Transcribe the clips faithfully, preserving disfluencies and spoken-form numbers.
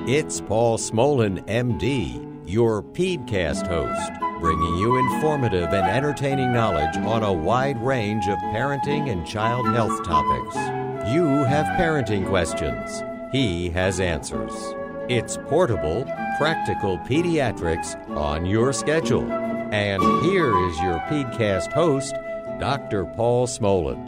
It's Paul Smolin, M D, your PedsCast host, bringing you informative and entertaining knowledge on a wide range of parenting and child health topics. You have parenting questions. He has answers. It's portable, practical pediatrics on your schedule. And here is your PedsCast host, Doctor Paul Smolin.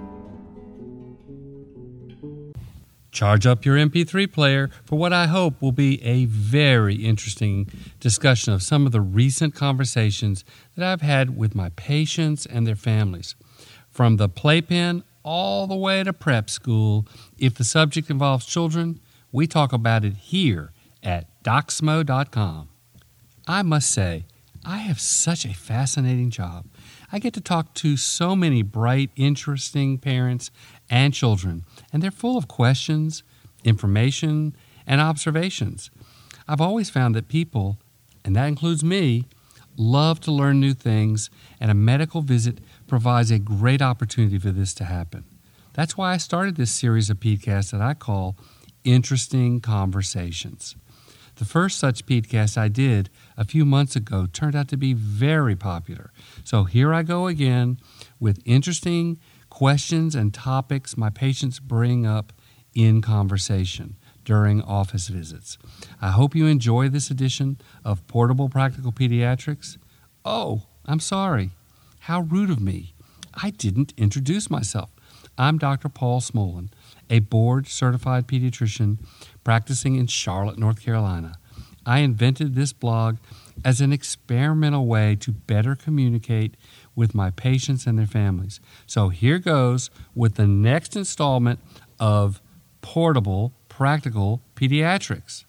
Charge up your M P three player for what I hope will be a very interesting discussion of some of the recent conversations that I've had with my patients and their families. From the playpen all the way to prep school, if the subject involves children, we talk about it here at doc smo dot com. I must say, I have such a fascinating job. I get to talk to so many bright, interesting parents and children, and they're full of questions, information, and observations. I've always found that people, and that includes me, love to learn new things, and a medical visit provides a great opportunity for this to happen. That's why I started this series of PedsCasts that I call Interesting Conversations. The first such PedsCast I did a few months ago turned out to be very popular. So here I go again with interesting questions and topics my patients bring up in conversation during office visits. I hope you enjoy this edition of Portable Practical Pediatrics. Oh, I'm sorry. How rude of me. I didn't introduce myself. I'm Doctor Paul Smolin, a board-certified pediatrician practicing in Charlotte, North Carolina. I invented this blog as an experimental way to better communicate with my patients and their families. So here goes with the next installment of Portable Practical Pediatrics.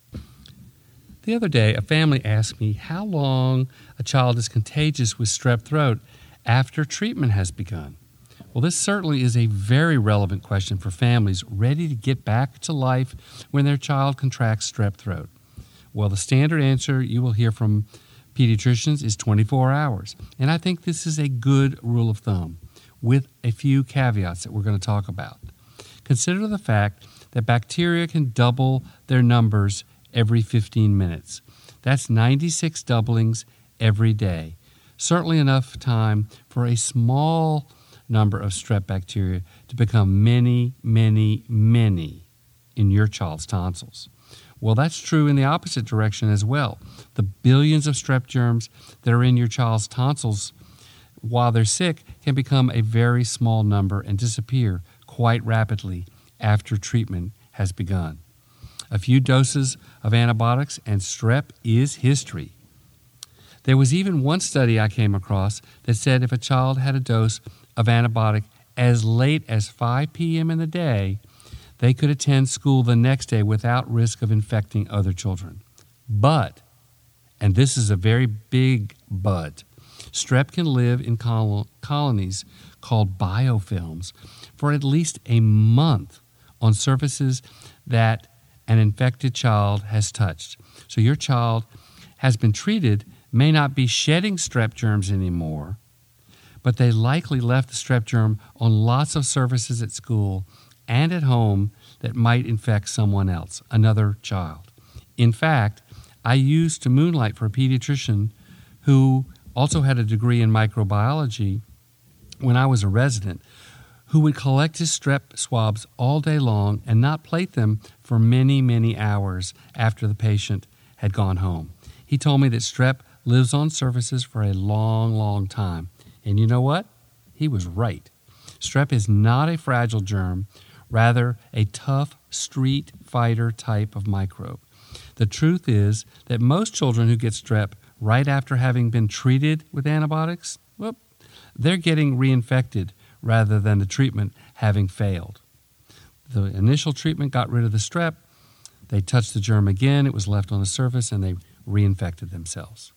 The other day, a family asked me how long a child is contagious with strep throat after treatment has begun. Well, this certainly is a very relevant question for families ready to get back to life when their child contracts strep throat. Well, the standard answer you will hear from pediatricians is twenty-four hours. And I think this is a good rule of thumb with a few caveats that we're going to talk about. Consider the fact that bacteria can double their numbers every fifteen minutes. That's ninety-six doublings every day. Certainly enough time for a small number of strep bacteria to become many, many, many in your child's tonsils. Well, that's true in the opposite direction as well. The billions of strep germs that are in your child's tonsils while they're sick can become a very small number and disappear quite rapidly after treatment has begun. A few doses of antibiotics and strep is history. There was even one study I came across that said if a child had a dose of antibiotic as late as five p.m. in the day, they could attend school the next day without risk of infecting other children. But, and this is a very big but, strep can live in col- colonies called biofilms for at least a month on surfaces that an infected child has touched. So your child has been treated, may not be shedding strep germs anymore, but they likely left the strep germ on lots of surfaces at school and at home that might infect someone else, another child. In fact, I used to moonlight for a pediatrician who also had a degree in microbiology when I was a resident, who would collect his strep swabs all day long and not plate them for many, many hours after the patient had gone home. He told me that strep lives on surfaces for a long, long time. And you know what? He was right. Strep is not a fragile germ, rather a tough street fighter type of microbe. The truth is that most children who get strep right after having been treated with antibiotics, well, they're getting reinfected rather than the treatment having failed. The initial treatment got rid of the strep, they touched the germ again, it was left on the surface, and they reinfected themselves.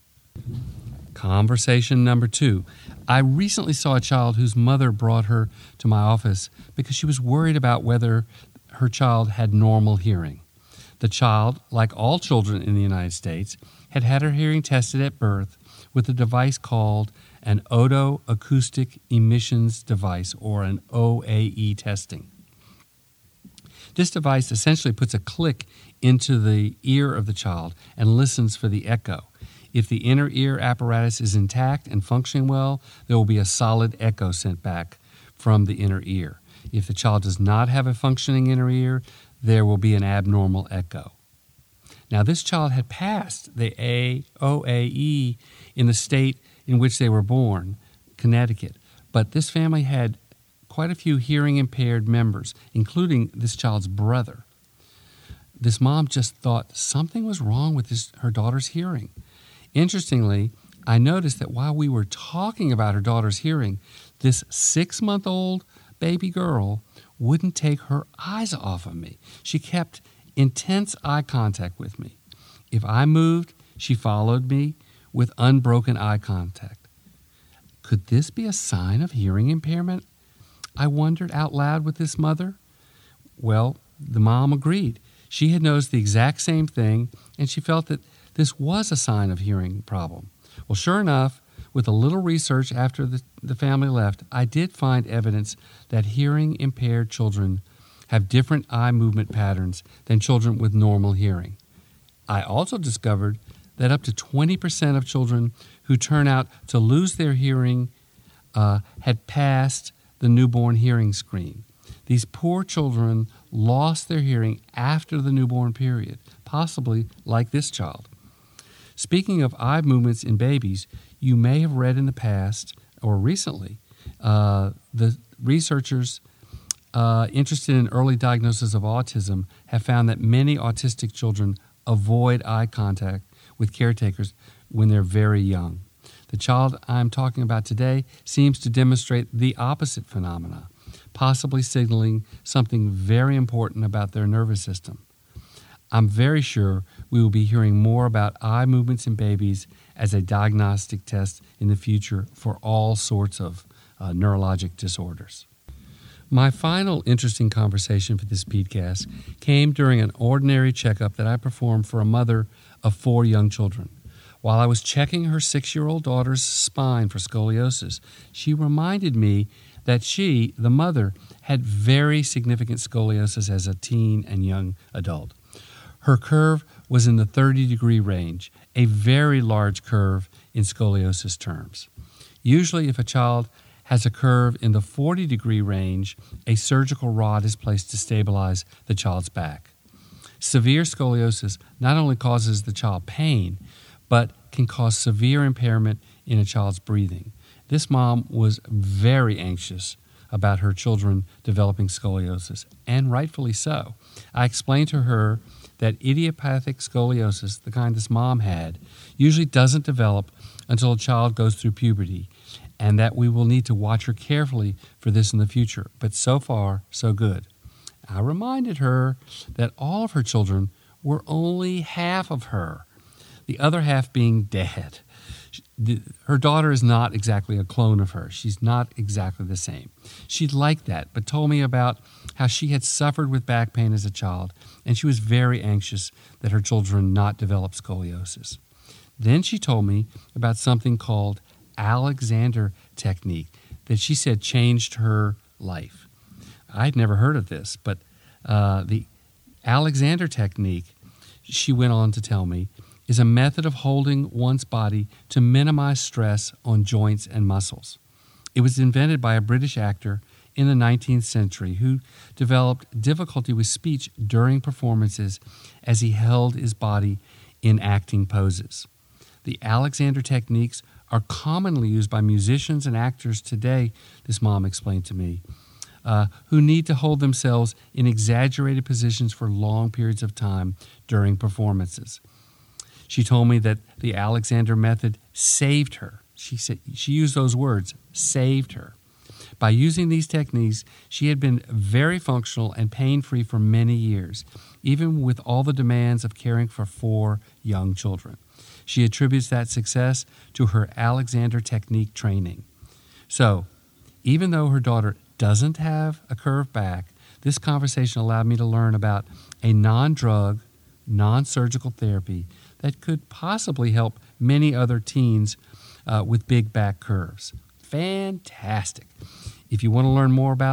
Conversation number two. I recently saw a child whose mother brought her to my office because she was worried about whether her child had normal hearing. The child, like all children in the United States, had had her hearing tested at birth with a device called an otoacoustic emissions device, or an O A E testing. This device essentially puts a click into the ear of the child and listens for the echo. If the inner ear apparatus is intact and functioning well, there will be a solid echo sent back from the inner ear. If the child does not have a functioning inner ear, there will be an abnormal echo. Now, this child had passed the A O A E in the state in which they were born, Connecticut, but this family had quite a few hearing-impaired members, including this child's brother. This mom just thought something was wrong with this, her daughter's hearing. Interestingly, I noticed that while we were talking about her daughter's hearing, this six-month-old baby girl wouldn't take her eyes off of me. She kept intense eye contact with me. If I moved, she followed me with unbroken eye contact. Could this be a sign of hearing impairment? I wondered out loud with this mother. Well, the mom agreed. She had noticed the exact same thing, and she felt that this was a sign of hearing problem. Well, sure enough, with a little research after the, the family left, I did find evidence that hearing-impaired children have different eye movement patterns than children with normal hearing. I also discovered that up to twenty percent of children who turn out to lose their hearing uh, had passed the newborn hearing screen. These poor children lost their hearing after the newborn period, possibly like this child. Speaking of eye movements in babies, you may have read in the past or recently uh, the researchers uh, interested in early diagnosis of autism have found that many autistic children avoid eye contact with caretakers when they're very young. The child I'm talking about today seems to demonstrate the opposite phenomena, possibly signaling something very important about their nervous system. I'm very sure we will be hearing more about eye movements in babies as a diagnostic test in the future for all sorts of uh, neurologic disorders. My final interesting conversation for this podcast came during an ordinary checkup that I performed for a mother of four young children. While I was checking her six-year-old daughter's spine for scoliosis, she reminded me that she, the mother, had very significant scoliosis as a teen and young adult. Her curve was in the thirty-degree range, a very large curve in scoliosis terms. Usually, if a child has a curve in the forty-degree range, a surgical rod is placed to stabilize the child's back. Severe scoliosis not only causes the child pain, but can cause severe impairment in a child's breathing. This mom was very anxious about her children developing scoliosis, and rightfully so. I explained to her that idiopathic scoliosis, the kind this mom had, usually doesn't develop until a child goes through puberty, and that we will need to watch her carefully for this in the future. But so far, so good. I reminded her that all of her children were only half of her, the other half being dead. Her daughter is not exactly a clone of her. She's not exactly the same. She liked that, but told me about how she had suffered with back pain as a child, and she was very anxious that her children not develop scoliosis. Then she told me about something called Alexander technique that she said changed her life. I'd never heard of this, but uh, the Alexander technique, she went on to tell me, is a method of holding one's body to minimize stress on joints and muscles. It was invented by a British actor in the nineteenth century who developed difficulty with speech during performances as he held his body in acting poses. The Alexander techniques are commonly used by musicians and actors today, this mom explained to me, uh, who need to hold themselves in exaggerated positions for long periods of time during performances. She told me that the Alexander method saved her. She said she used those words, saved her. By using these techniques, she had been very functional and pain-free for many years, even with all the demands of caring for four young children. She attributes that success to her Alexander technique training. So, even though her daughter doesn't have a curved back, this conversation allowed me to learn about a non-drug, non-surgical therapy that could possibly help many other teens uh, with big back curves. Fantastic. If you want to learn more about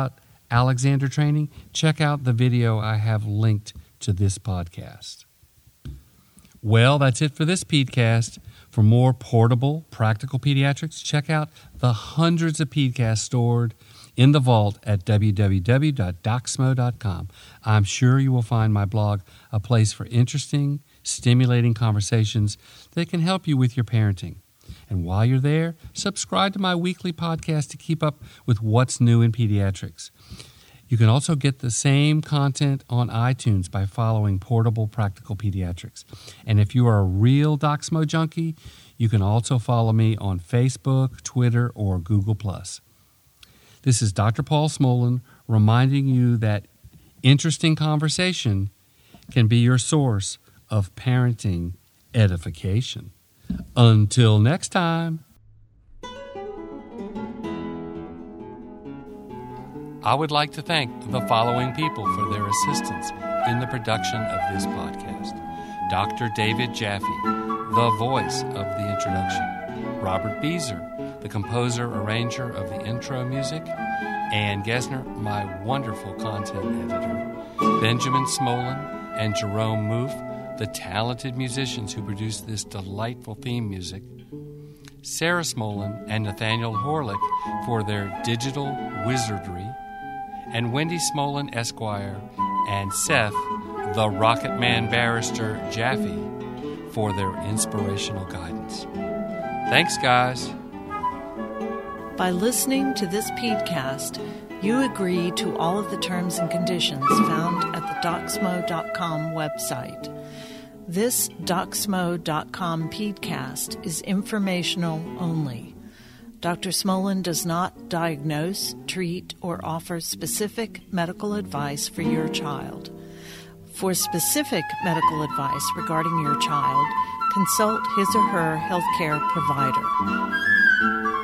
Alexander Training, check out the video I have linked to this podcast. Well, that's it for this PeedCast. For more portable, practical pediatrics, check out the hundreds of PeedCasts stored in the vault at w w w dot doc smo dot com. I'm sure you will find my blog a place for interesting, stimulating conversations that can help you with your parenting. And while you're there, subscribe to my weekly podcast to keep up with what's new in pediatrics. You can also get the same content on iTunes by following Portable Practical Pediatrics. And if you are a real DocSmo junkie, you can also follow me on Facebook, Twitter, or Google plus. This is Doctor Paul Smolin reminding you that interesting conversation can be your source of parenting edification. Until next time. I would like to thank the following people for their assistance in the production of this podcast. Doctor David Jaffe, the voice of the introduction. Robert Beezer, the composer, arranger of the intro music. Ann Gesner, my wonderful content editor. Benjamin Smolin and Jerome Moof, the talented musicians who produced this delightful theme music. Sarah Smolin and Nathaniel Horlick for their digital wizardry. And Wendy Smolin, Esquire, and Seth, the Rocket Man Barrister Jaffe, for their inspirational guidance. Thanks, guys. By listening to this PeedCast, you agree to all of the terms and conditions found at the doc smo dot com website. This doc smo dot com PeedCast is informational only. Doctor Smolin does not diagnose, treat, or offer specific medical advice for your child. For specific medical advice regarding your child, consult his or her healthcare provider.